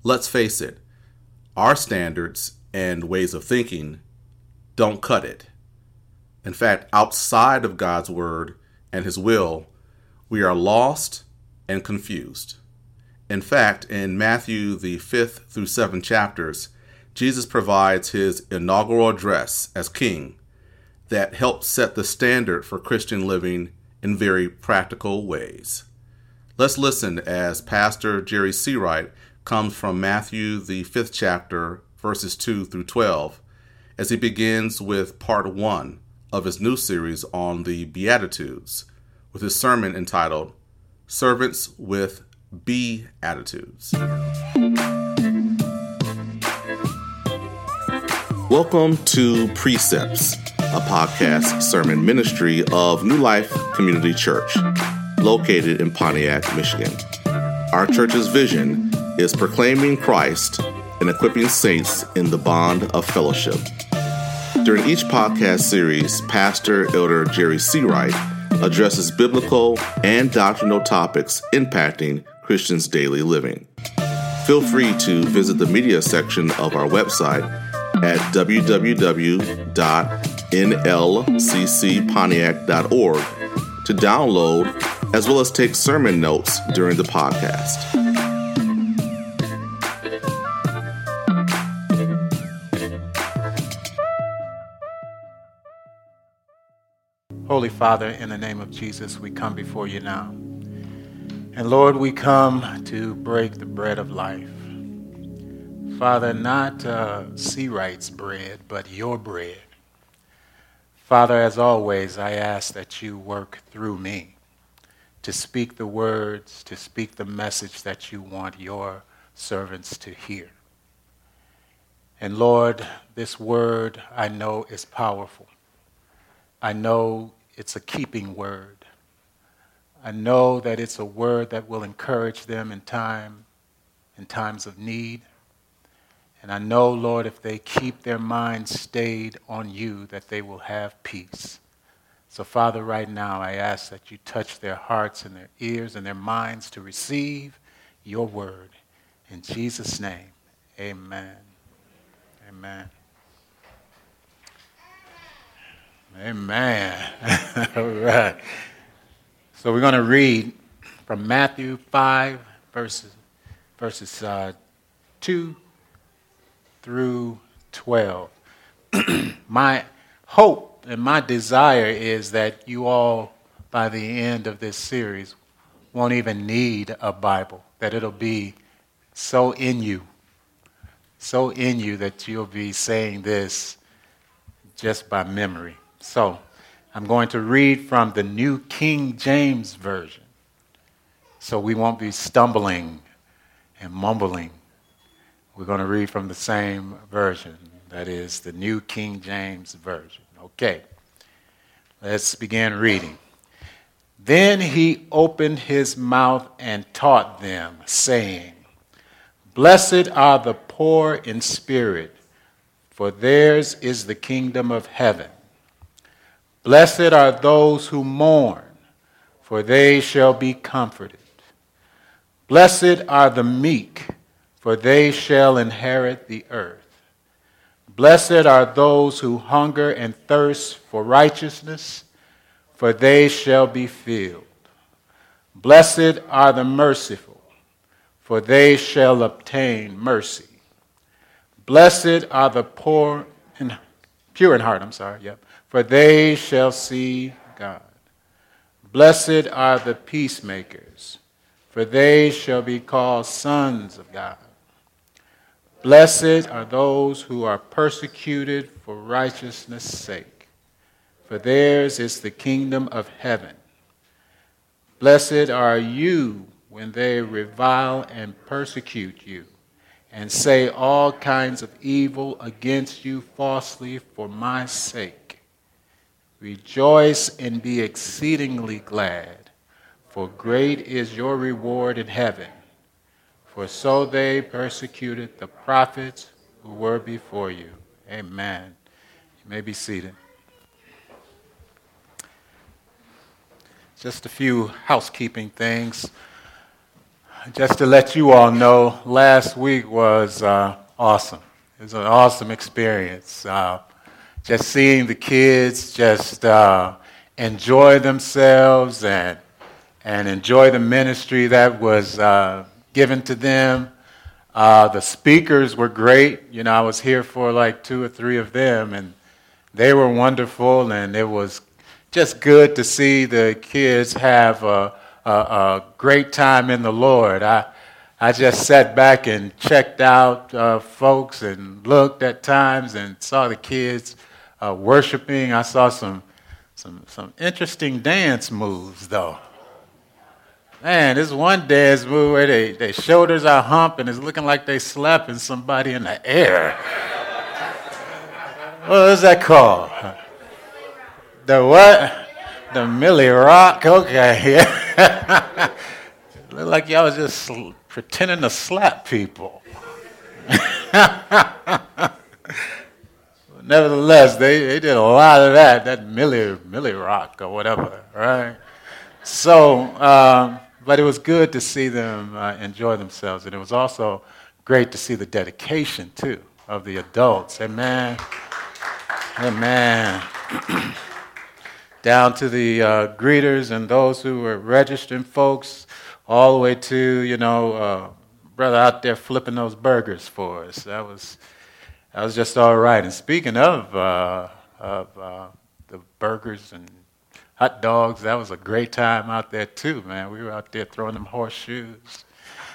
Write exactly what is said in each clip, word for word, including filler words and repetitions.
Let's face it, our standards and ways of thinking don't cut it. In fact, outside of God's word and his will, we are lost and confused. In fact, in Matthew, the fifth through seventh chapters, Jesus provides his inaugural address as king that helps set the standard for Christian living in very practical ways. Let's listen as Pastor Jerry Seawright comes from Matthew, the fifth chapter, verses two through twelve, as he begins with part one of his new series on the Beatitudes, with his sermon entitled, Servants with Be-attitudes. Welcome to Precepts, a podcast sermon ministry of New Life Community Church, located in Pontiac, Michigan. Our church's vision is proclaiming Christ and equipping saints in the bond of fellowship. During each podcast series, Pastor Elder Jerry Seawright addresses biblical and doctrinal topics impacting Christians' daily living. Feel free to visit the media section of our website at w w w dot n l c c pontiac dot org to download as well as take sermon notes during the podcast. Holy Father, in the name of Jesus, we come before you now. And Lord, we come to break the bread of life. Father, not uh, Seawright's bread, but your bread. Father, as always, I ask that you work through me to speak the words, to speak the message that you want your servants to hear. And Lord, this word I know is powerful. I know it's a keeping word. I know that it's a word that will encourage them in time, in times of need. And I know, Lord, if they keep their minds stayed on you, that they will have peace. So, Father, right now I ask that you touch their hearts and their ears and their minds to receive your word. In Jesus' name, amen. Amen. Amen. All right. So we're going to read from Matthew five, verses, verses uh, two through twelve. My hope and my desire is that you all, by the end of this series, won't even need a Bible, that it'll be so in you, so in you that you'll be saying this just by memory. So, I'm going to read from the New King James Version, so we won't be stumbling and mumbling. We're going to read from the same version, that is the New King James Version. Okay, let's begin reading. Then he opened his mouth and taught them, saying, Blessed are the poor in spirit, for theirs is the kingdom of heaven. Blessed are those who mourn, for they shall be comforted. Blessed are the meek, for they shall inherit the earth. Blessed are those who hunger and thirst for righteousness, for they shall be filled. Blessed are the merciful, for they shall obtain mercy. Blessed are the poor and pure in heart, I'm sorry, yep. For they shall see God. Blessed are the peacemakers, for they shall be called sons of God. Blessed are those who are persecuted for righteousness' sake, for theirs is the kingdom of heaven. Blessed are you when they revile and persecute you, and say all kinds of evil against you falsely for my sake. Rejoice and be exceedingly glad, for great is your reward in heaven. For so they persecuted the prophets who were before you. Amen. You may be seated. Just a few housekeeping things. just to let you all know, last week was uh, awesome. It was an awesome experience. Uh, just seeing the kids just uh, enjoy themselves and and enjoy the ministry that was uh, given to them. Uh, the speakers were great. You know, I was here for like two or three of them, and they were wonderful, and it was just good to see the kids have a, a, a great time in the Lord. I I just sat back and checked out uh, folks and looked at times and saw the kids uh, worshiping. I saw some some some interesting dance moves, though. Man, this one dance move where they, their shoulders are humping, it's looking like they slapping somebody in the air. What is that called? The what? The Millie Rock? Okay, yeah. Look like y'all was just sl- pretending to slap people. Nevertheless, they, they did a lot of that, that Millie, Millie Rock or whatever, right? So, um, but it was good to see them uh, enjoy themselves. And it was also great to see the dedication, too, of the adults. Amen. Amen. Down to the uh, greeters and those who were registering folks, all the way to, you know, uh, brother out there flipping those burgers for us. That was that was just all right. And speaking of, uh, of uh, the burgers and hot dogs, that was a great time out there too, man. We were out there throwing them horseshoes.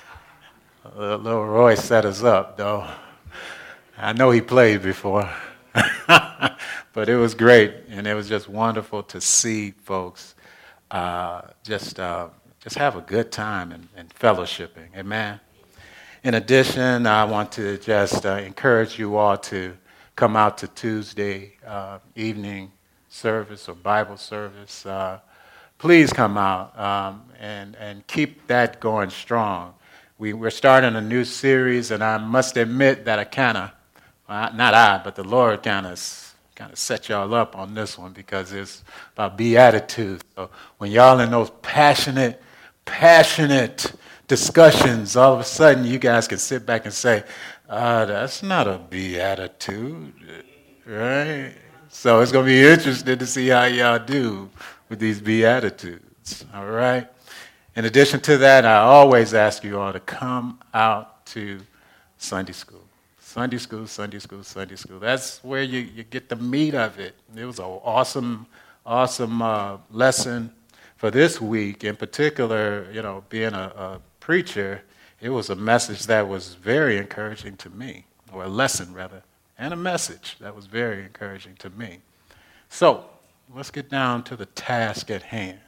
Uh, little Roy set us up, though. I know he played before. But it was great, and it was just wonderful to see folks uh, just uh, just have a good time and, and fellowshipping. Amen. In addition, I want to just uh, encourage you all to come out to Tuesday uh, evening service or Bible service. Uh, please come out um, and, and keep that going strong. We, we're starting a new series, and I must admit that I kind of, well, not I, but the Lord kind of kind of set y'all up on this one because it's about beatitudes. So when y'all in those passionate, passionate discussions, all of a sudden you guys can sit back and say, uh, that's not a beatitude, right? So it's going to be interesting to see how y'all do with these beatitudes, all right? In addition to that, I always ask you all to come out to Sunday school. Sunday school, Sunday school, Sunday school. That's where you, you get the meat of it. It was an awesome, awesome uh, lesson for this week. In particular, you know, being a, a preacher, it was a message that was very encouraging to me, or a lesson rather, and a message that was very encouraging to me. So let's get down to the task at hand.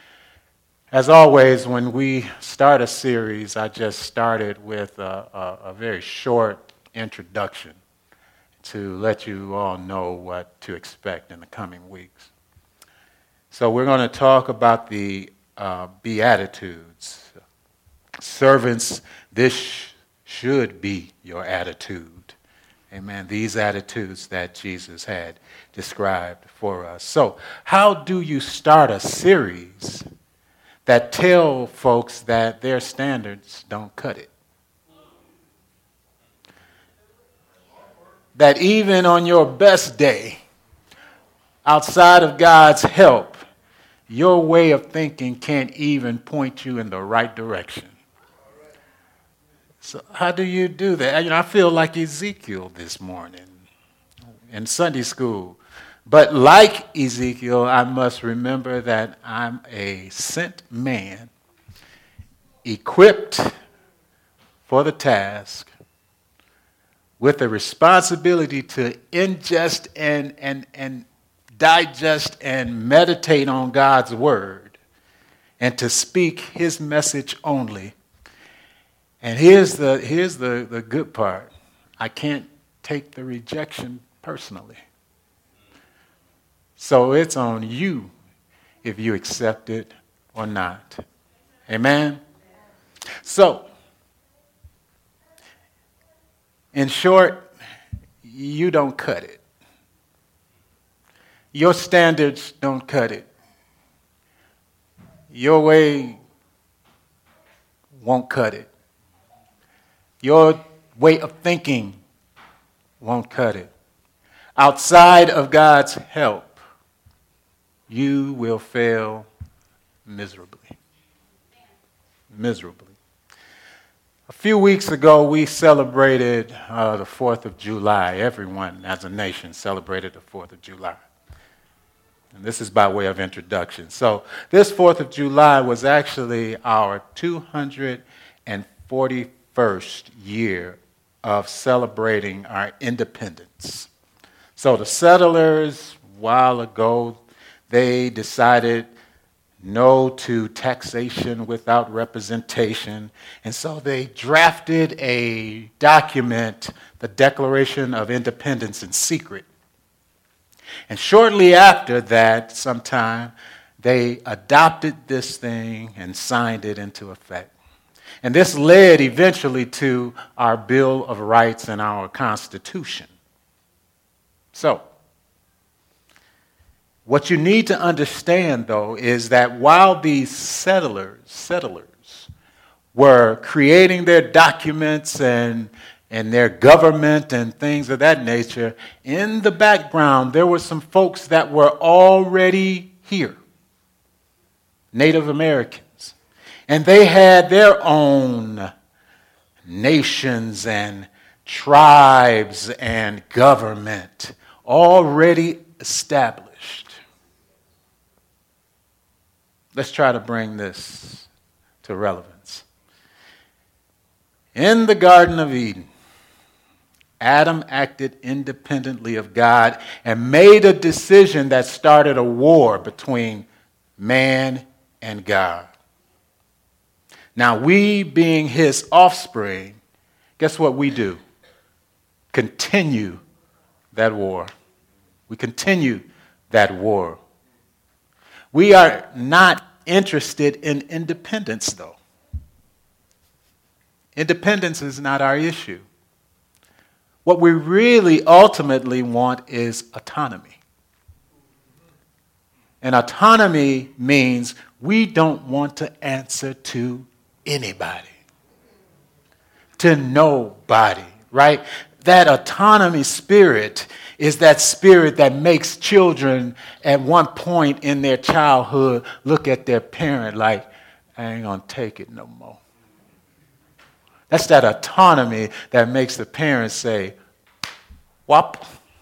As always, when we start a series, I just started with a, a, a very short introduction to let you all know what to expect in the coming weeks. So we're going to talk about the uh, Beatitudes. Servants, this sh- should be your attitude. Amen. These attitudes that Jesus had described for us. So how do you start a series that tell folks that their standards don't cut it? That even on your best day, outside of God's help, your way of thinking can't even point you in the right direction. So how do you do that? You know, I feel like Ezekiel this morning in Sunday school. But like Ezekiel, I must remember that I'm a sent man, equipped for the task, with the responsibility to ingest and, and, and digest and meditate on God's word and to speak his message only. And here's the, here's the, the good part. I can't take the rejection personally. So it's on you if you accept it or not. Amen? So, in short, you don't cut it. Your standards don't cut it. Your way won't cut it. Your way of thinking won't cut it. Outside of God's help, you will fail miserably. Miserably. A few weeks ago, we celebrated uh, the fourth of July. Everyone as a nation celebrated the fourth of July. And this is by way of introduction. So this fourth of July was actually our two hundred forty-first year of celebrating our independence. So the settlers, a while ago, they decided no to taxation without representation. And so they drafted a document, the Declaration of Independence, in secret. And shortly after that, sometime, they adopted this thing and signed it into effect. And this led eventually to our Bill of Rights and our Constitution. So, what you need to understand, though, is that while these settlers, settlers were creating their documents and, and their government and things of that nature, in the background, there were some folks that were already here, Native Americans. And they had their own nations and tribes and government already established. Let's try to bring this to relevance. In the Garden of Eden, Adam acted independently of God and made a decision that started a war between man and God. Now, we being his offspring, guess what we do? Continue that war. We continue that war. We are not interested in independence, though. Independence is not our issue. What we really ultimately want is autonomy. And autonomy means we don't want to answer to anybody, to nobody, right? That autonomy spirit is that spirit that makes children at one point in their childhood look at their parent like, I ain't gonna take it no more. That's that autonomy that makes the parents say, whop.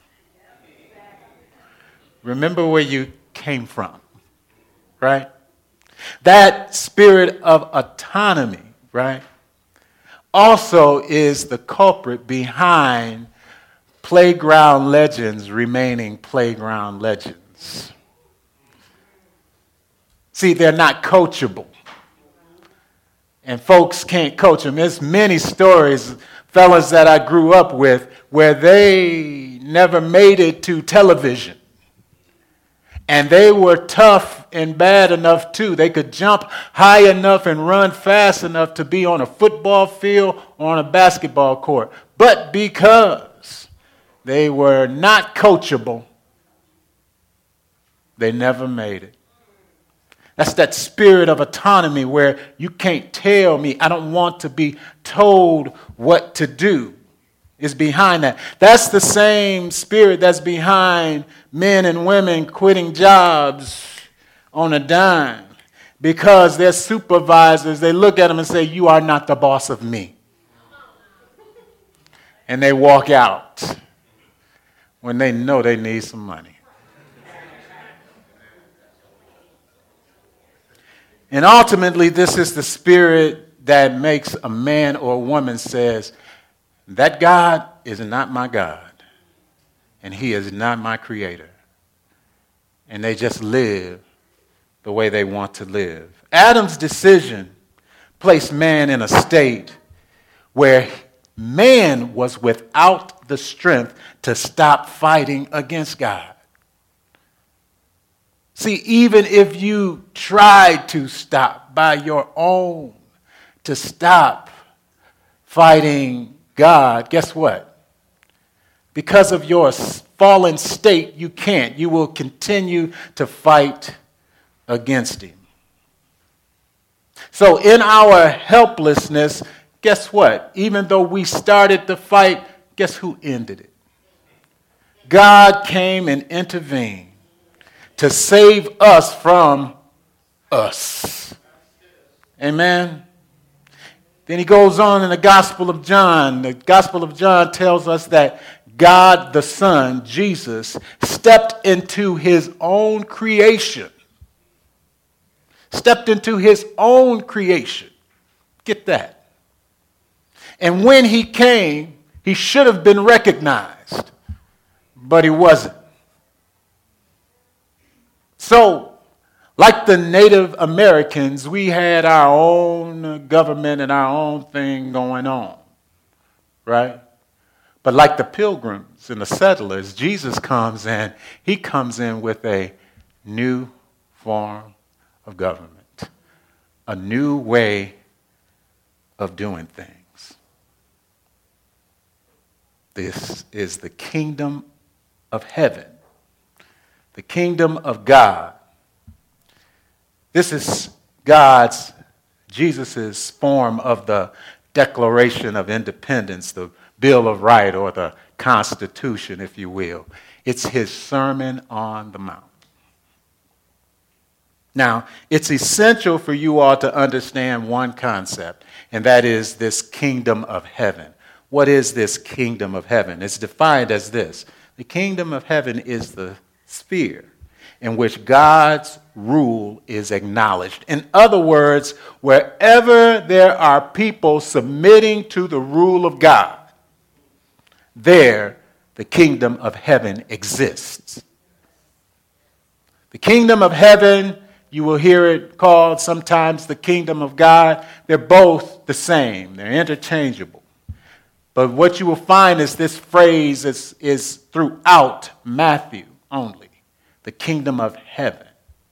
Remember where you came from, right? That spirit of autonomy, right, also is the culprit behind playground legends remaining playground legends. See, they're not coachable. And folks can't coach them. There's many stories, fellas that I grew up with, where they never made it to television. And they were tough and bad enough too. They could jump high enough and run fast enough to be on a football field or on a basketball court. But because they were not coachable, they never made it. That's that spirit of autonomy where you can't tell me, I don't want to be told what to do, is behind that. That's the same spirit that's behind men and women quitting jobs on a dime because their supervisors, they look at them and say, you are not the boss of me. And they walk out when they know they need some money. And ultimately, this is the spirit that makes a man or a woman says, that God is not my God, and he is not my creator. And they just live the way they want to live. Adam's decision placed man in a state where man was without the strength to stop fighting against God. See, even if you tried to stop by your own, to stop fighting God, guess what? Because of your fallen state, you can't. You will continue to fight against him. So in our helplessness, guess what? Even though we started the fight, guess who ended it? God came and intervened to save us from us. Amen. Then he goes on in the Gospel of John. The Gospel of John tells us that God the Son, Jesus, stepped into his own creation. Stepped into his own creation. Get that. And when he came, he should have been recognized, but he wasn't. So, like the Native Americans, we had our own government and our own thing going on, right? But like the Pilgrims and the settlers, Jesus comes in, he comes in with a new form of government, a new way of doing things. This is the kingdom of heaven, the kingdom of God. This is God's, Jesus' form of the Declaration of Independence, the Bill of Rights, or the Constitution, if you will. It's his Sermon on the Mount. Now, it's essential for you all to understand one concept, and that is this kingdom of heaven. What is this kingdom of heaven? It's defined as this. The kingdom of heaven is the sphere in which God's rule is acknowledged. In other words, wherever there are people submitting to the rule of God, there the kingdom of heaven exists. The kingdom of heaven, you will hear it called sometimes the kingdom of God. They're both the same. They're interchangeable. But what you will find is this phrase is, is throughout Matthew only. The kingdom of heaven.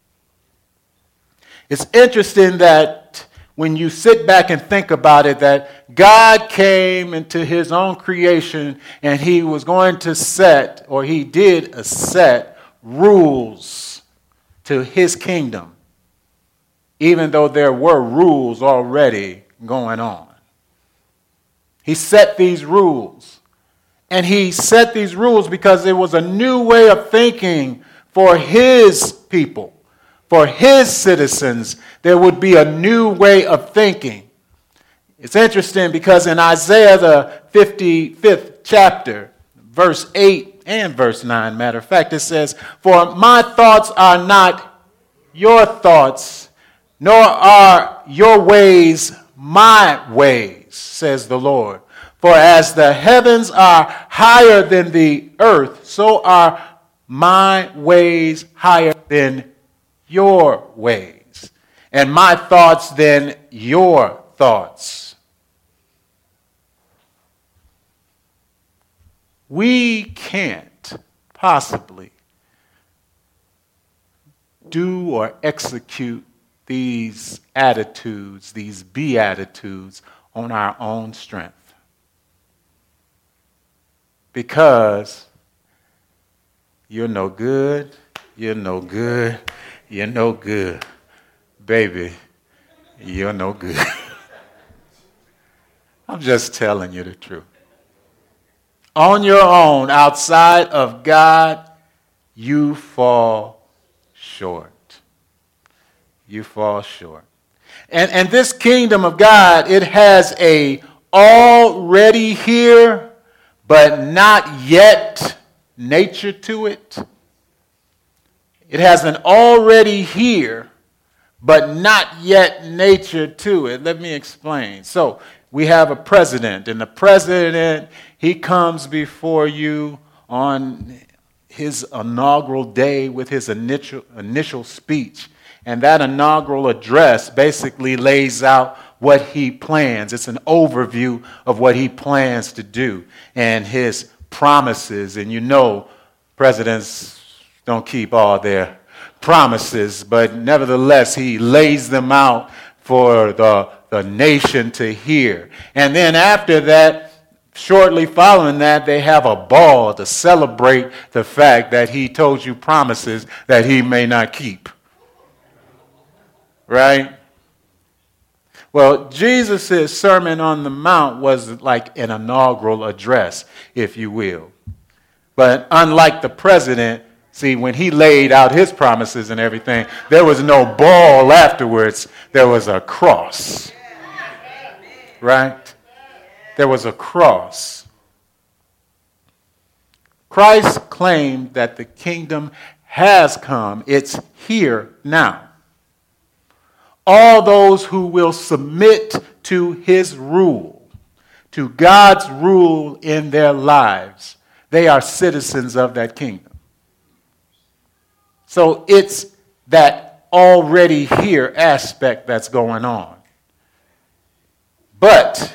It's interesting that when you sit back and think about it, that God came into his own creation and he was going to set, or he did set rules to his kingdom, even though there were rules already going on. He set these rules. And he set these rules because it was a new way of thinking for his people, for his citizens. There would be a new way of thinking. It's interesting because in Isaiah, the fifty-fifth chapter, verse eight and verse nine, matter of fact, it says, "For my thoughts are not your thoughts, nor are your ways my ways, says the Lord. For as the heavens are higher than the earth, so are my ways higher than your ways, and my thoughts than your thoughts." We can't possibly do or execute these attitudes, these beatitudes, on our own strength. Because you're no good, you're no good, you're no good. Baby, you're no good. I'm just telling you the truth. On your own, outside of God, you fall short. You fall short. And, and this kingdom of God, it has a already here, but not yet nature to it. It has an already here, but not yet nature to it. Let me explain. So we have a president, and the president, he comes before you on his inaugural day with his initial, initial speech. And that inaugural address basically lays out what he plans. It's an overview of what he plans to do and his promises. And you know, presidents don't keep all their promises, but nevertheless, he lays them out for the, the nation to hear. And then after that, shortly following that, they have a ball to celebrate the fact that he told you promises that he may not keep. Right? Well, Jesus' Sermon on the Mount was like an inaugural address, if you will. But unlike the president, see, when he laid out his promises and everything, there was no ball afterwards. There was a cross. Right? There was a cross. Christ claimed that the kingdom has come. It's here now. All those who will submit to his rule, to God's rule in their lives, they are citizens of that kingdom. So it's that already here aspect that's going on. But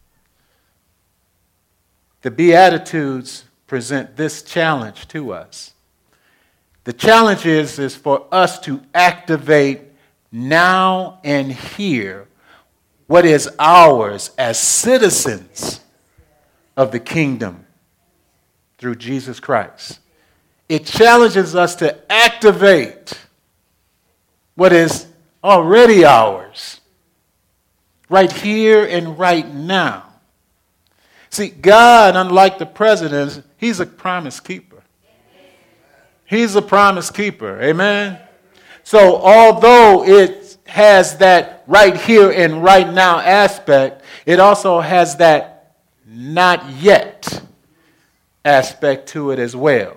the Beatitudes present this challenge to us. The challenge is, is for us to activate now and here what is ours as citizens of the kingdom through Jesus Christ. It challenges us to activate what is already ours right here and right now. See, God, unlike the presidents, he's a promise keeper. He's a promise keeper. Amen? So although it has that right here and right now aspect, it also has that not yet aspect to it as well.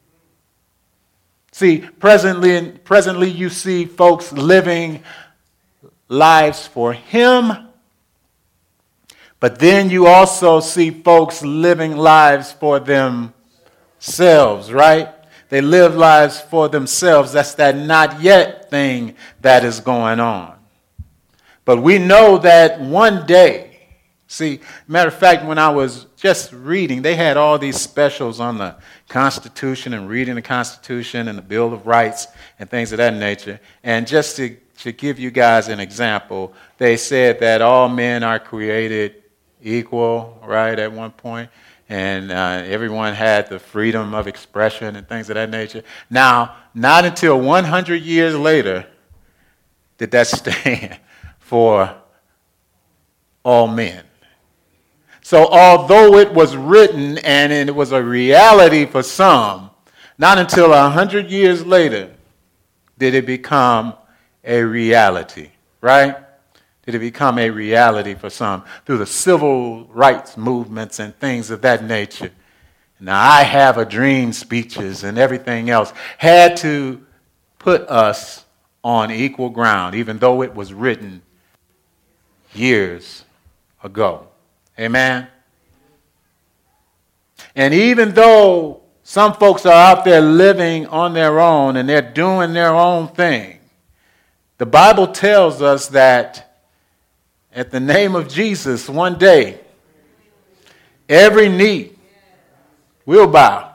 See, presently, presently you see folks living lives for him, but then you also see folks living lives for themselves, right? They live lives for themselves. That's that not yet thing that is going on. But we know that one day, see, matter of fact, when I was just reading, they had all these specials on the Constitution and reading the Constitution and the Bill of Rights and things of that nature. And just to, to give you guys an example, they said that all men are created equal, right, at one point. And uh, everyone had the freedom of expression and things of that nature. Now, not until one hundred years later did that stand for all men. So although it was written and it was a reality for some, not until one hundred years later did it become a reality, right? Did it become a reality for some through the civil rights movements and things of that nature. Now, I have a dream speeches and everything else had to put us on equal ground, even though it was written years ago. Amen? And even though some folks are out there living on their own and they're doing their own thing, the Bible tells us that at the name of Jesus, one day, every knee will bow.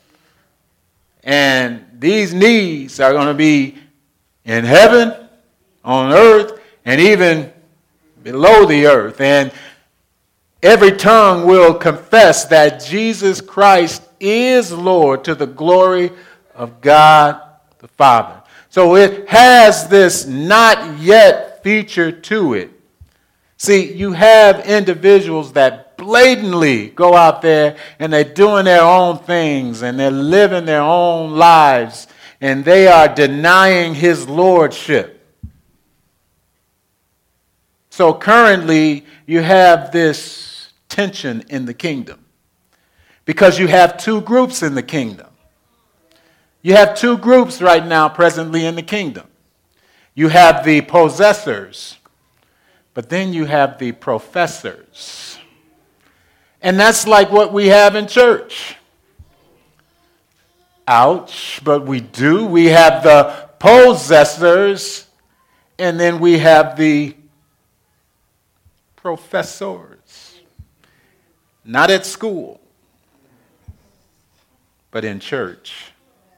And these knees are going to be in heaven, on earth, and even below the earth. And every tongue will confess that Jesus Christ is Lord to the glory of God the Father. So it has this not yet feature to it. See, you have individuals that blatantly go out there and they're doing their own things and they're living their own lives and they are denying his lordship. So currently you have this tension in the kingdom because you have two groups in the kingdom. You have two groups right now presently in the kingdom. You have the possessors. But then you have the professors. And that's like what we have in church. Ouch, but we do. We have the possessors, and then we have the professors. Not at school, but in church.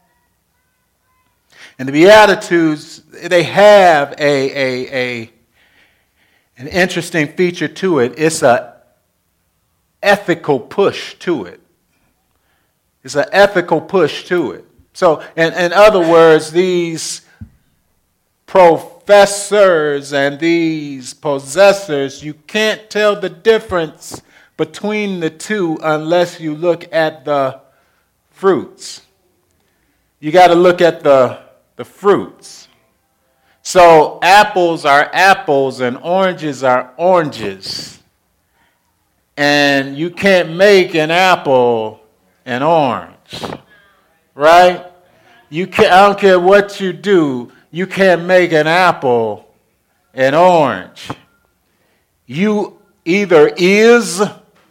And the Beatitudes, they have a, a, a An interesting feature to it. It's an ethical push to it. It's an ethical push to it. So, in, in other words, these professors and these possessors, you can't tell the difference between the two unless you look at the fruits. You got to look at the, the fruits. So apples are apples and oranges are oranges. And you can't make an apple an orange, right? You can't, I don't care what you do, you can't make an apple an orange. You either is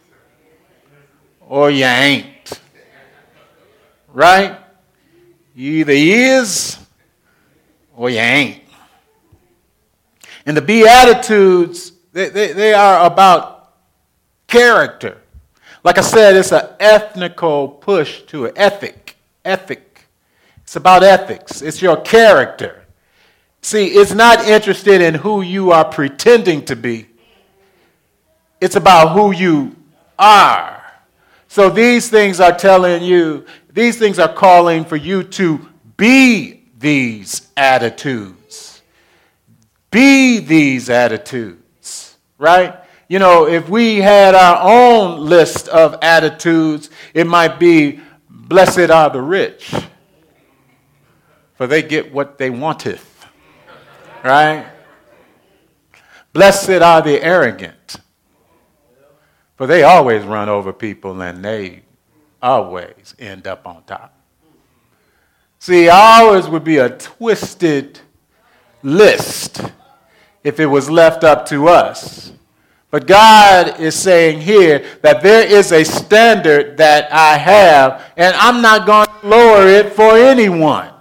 or you ain't, right? You either is or you ain't. And the Beatitudes, they, they, they are about character. Like I said, it's an ethnical push to an ethic. Ethic. It's about ethics. It's your character. See, it's not interested in who you are pretending to be. It's about who you are. So these things are telling you, these things are calling for you to be these attitudes. Be these attitudes, right? You know, if we had our own list of attitudes, it might be, blessed are the rich, for they get what they wanteth, right? Blessed are the arrogant, for they always run over people and they always end up on top. See, ours would be a twisted list if it was left up to us. But God is saying here that there is a standard that I have, and I'm not going to lower it for anyone.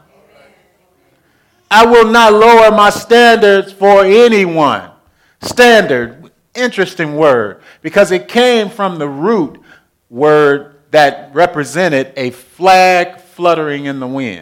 I will not lower my standards for anyone. Standard, interesting word, because it came from the root word that represented a flag fluttering in the wind.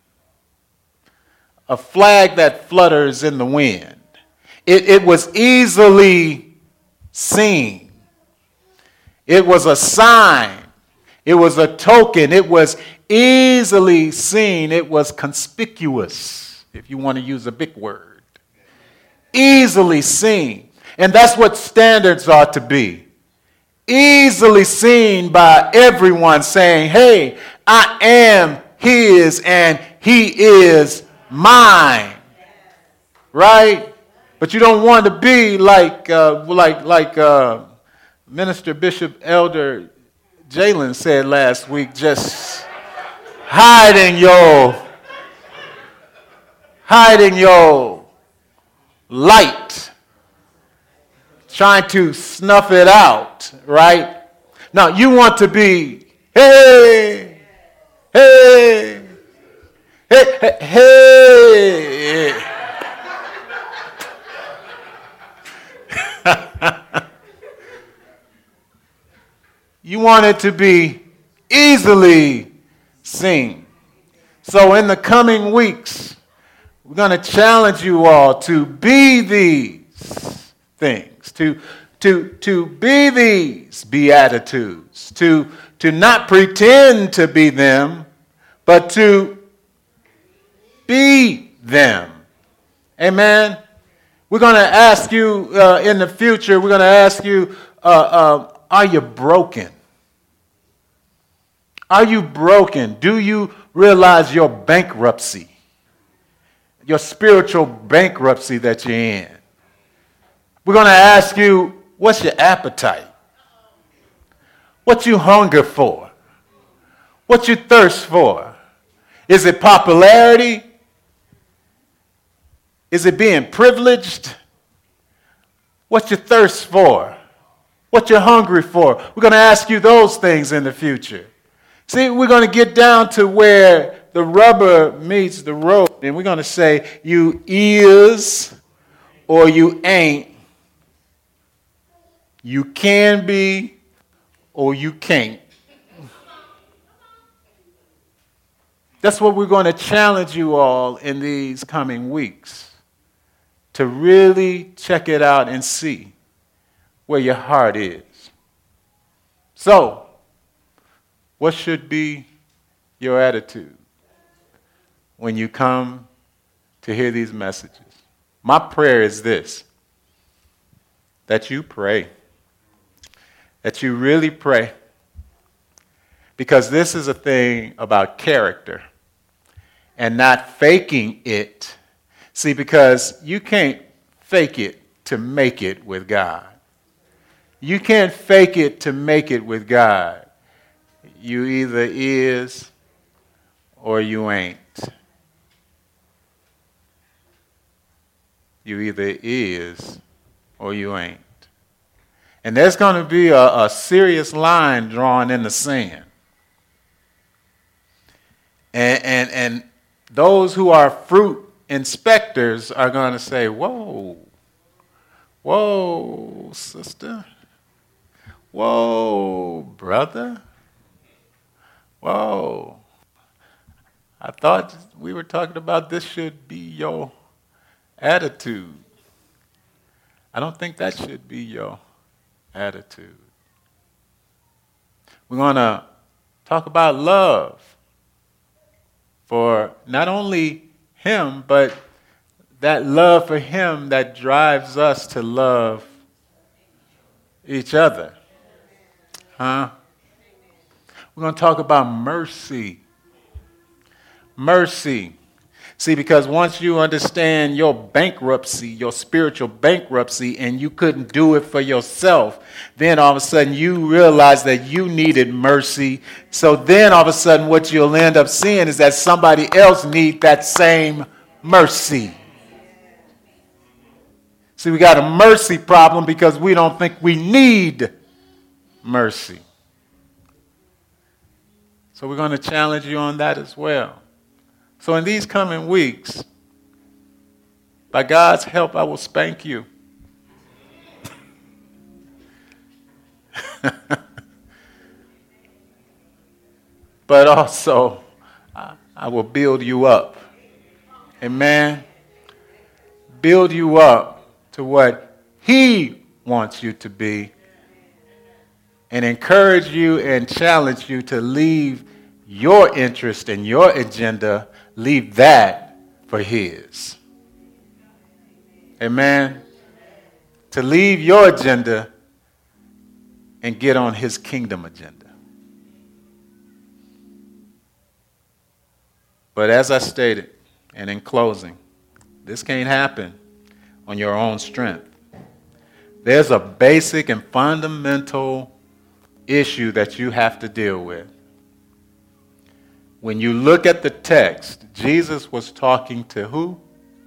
A flag that flutters in the wind. It, it was easily seen. It was a sign. It was a token. It was easily seen. It was conspicuous, if you want to use a big word. Easily seen. And that's what standards ought to be. Easily seen by everyone saying, hey, I am his and he is mine. Right? But you don't want to be like uh, like like uh, Minister Bishop Elder Jalen said last week, just hiding your hiding your light, trying to snuff it out, right? Now you want to be, hey, hey, hey, hey, hey. You want it to be easily seen. So in the coming weeks, we're going to challenge you all to be these things, to, to, to be these beatitudes, to, to not pretend to be them, but to be them. Amen? We're going to ask you uh, in the future, we're going to ask you, uh, uh, are you broken? Are you broken? Do you realize your bankruptcy? Your spiritual bankruptcy that you're in? We're going to ask you, what's your appetite? What you hunger for? What you thirst for? Is it popularity? Is it being privileged? What you thirst for? What you're hungry for? We're going to ask you those things in the future. See, we're going to get down to where the rubber meets the road, and we're going to say, you is or you ain't. You can be or you can't. That's what we're going to challenge you all in these coming weeks, to really check it out and see where your heart is. So, what should be your attitude when you come to hear these messages. My prayer is this, that you pray, that you really pray, because this is a thing about character and not faking it. See, because you can't fake it to make it with God. You can't fake it to make it with God. You either is or you ain't. You either is or you ain't. And there's going to be a, a serious line drawn in the sand. And, and, and those who are fruit inspectors are going to say, whoa, whoa, sister, whoa, brother, whoa. I thought we were talking about this should be your attitude. I don't think that should be your attitude. We're going to talk about love for not only him, but that love for him that drives us to love each other. Huh? We're going to talk about mercy. Mercy. See, because once you understand your bankruptcy, your spiritual bankruptcy, and you couldn't do it for yourself, then all of a sudden you realize that you needed mercy. So then all of a sudden what you'll end up seeing is that somebody else needs that same mercy. See, we got a mercy problem because we don't think we need mercy. So we're going to challenge you on that as well. So in these coming weeks, by God's help, I will spank you. But also, I, I will build you up. Amen? Build you up to what He wants you to be, and encourage you and challenge you to leave your interest and your agenda, leave that for His. Amen? To leave your agenda and get on His kingdom agenda. But as I stated, and in closing, this can't happen on your own strength. There's a basic and fundamental issue that you have to deal with. When you look at the text, Jesus was talking to who?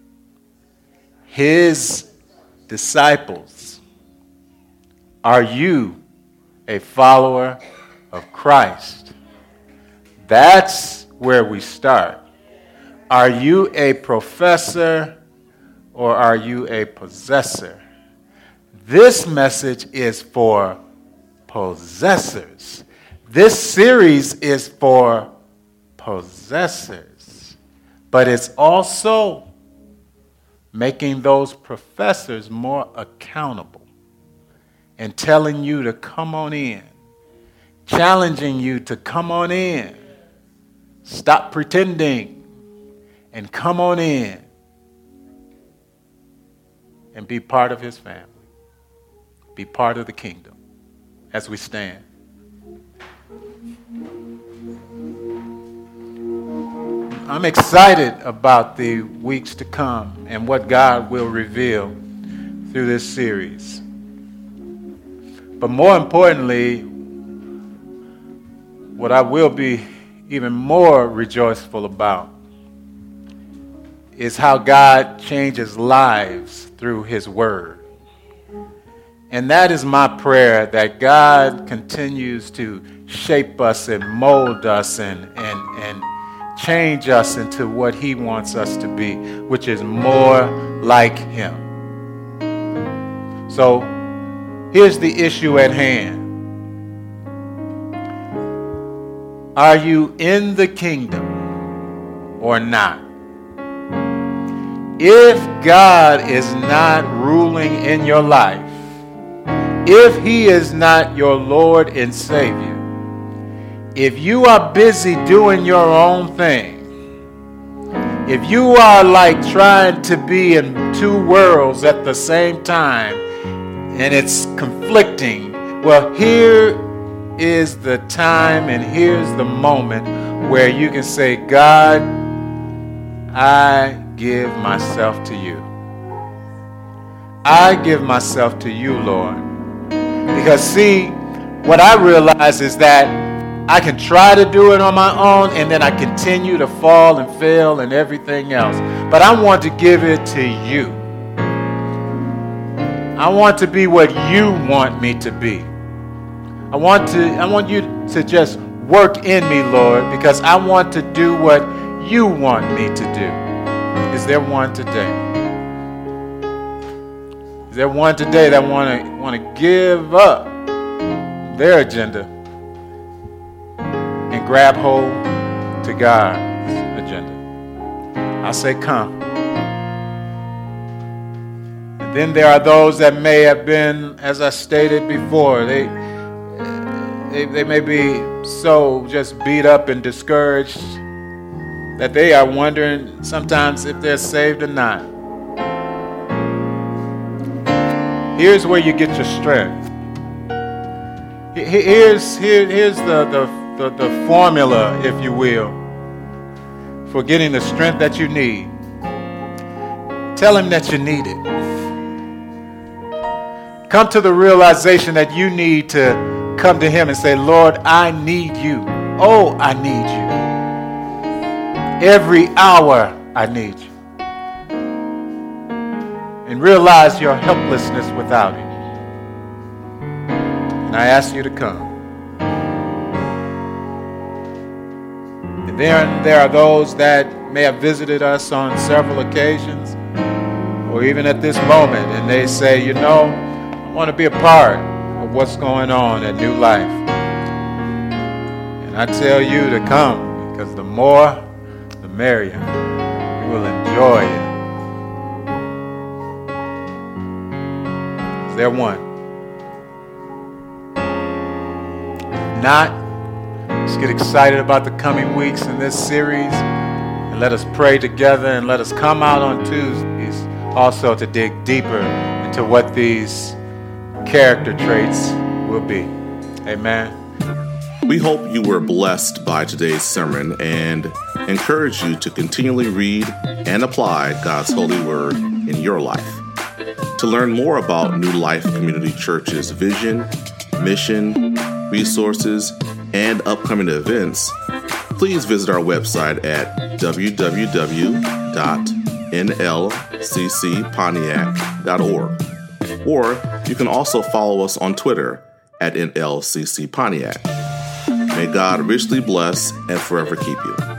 His disciples. Are you a follower of Christ? That's where we start. Are you a professor or are you a possessor? This message is for possessors. This series is for possessors. But it's also making those professors more accountable and telling you to come on in, challenging you to come on in. Stop pretending and come on in and be part of His family. Be part of the kingdom as we stand. I'm excited about the weeks to come and what God will reveal through this series. But more importantly, what I will be even more rejoiceful about is how God changes lives through His Word. And that is my prayer, that God continues to shape us and mold us and, and, and change us into what He wants us to be, which is more like Him. So here's the issue at hand. Are you in the kingdom or not? If God is not ruling in your life, if He is not your Lord and Savior, if you are busy doing your own thing, If you are like trying to be in two worlds at the same time and it's conflicting, well, here is the time and here's the moment where you can say, God, I give myself to you. I give myself to you, Lord. Because see, what I realize is that I can try to do it on my own and then I continue to fall and fail and everything else. But I want to give it to you. I want to be what you want me to be. I want to I want you to just work in me, Lord, because I want to do what you want me to do. Is there one today? Is there one today that want to want to give up their agenda and grab hold to God's agenda? I say come. And then there are those that may have been, as I stated before, they they, they may be so just beat up and discouraged that they are wondering sometimes if they're saved or not. Here's where you get your strength. Here's, here, here's the, the, the, the formula, if you will, for getting the strength that you need. Tell him that you need it. Come to the realization that you need to come to him and say, Lord, I need you. Oh, I need you. Every hour I need you. And realize your helplessness without it. And I ask you to come. And then there are those that may have visited us on several occasions, or even at this moment, and they say, you know, I want to be a part of what's going on at New Life. And I tell you to come, because the more, the merrier. You will enjoy it. Is there one? If not, let's get excited about the coming weeks in this series, and let us pray together, and let us come out on Tuesdays also to dig deeper into what these character traits will be. Amen. We hope you were blessed by today's sermon and encourage you to continually read and apply God's holy word in your life. To learn more about New Life Community Church's vision, mission, resources, and upcoming events, please visit our website at w w w dot n l c c pontiac dot org. Or you can also follow us on Twitter at N L C C Pontiac. May God richly bless and forever keep you.